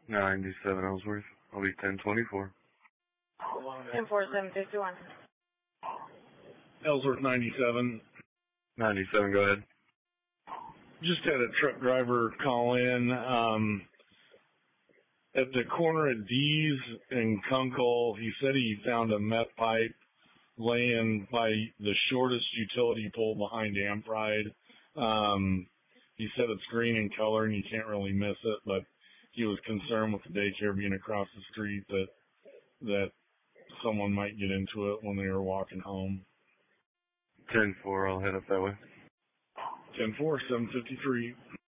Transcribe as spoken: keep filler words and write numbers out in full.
ninety-seven Ellsworth. I'll be ten twenty-four. ten four, seven fifty-one. Ellsworth ninety-seven. ninety-seven, go ahead. Just had a truck driver call in. Um, at the corner of D's and Kunkel, he said he found a meth pipe laying by the shortest utility pole behind Ampride. Um, he said it's green in color and you can't really miss it, but he was concerned with the daycare being across the street that that someone might get into it when they were walking home. ten four, I'll head up that way. ten four, seven fifty-three.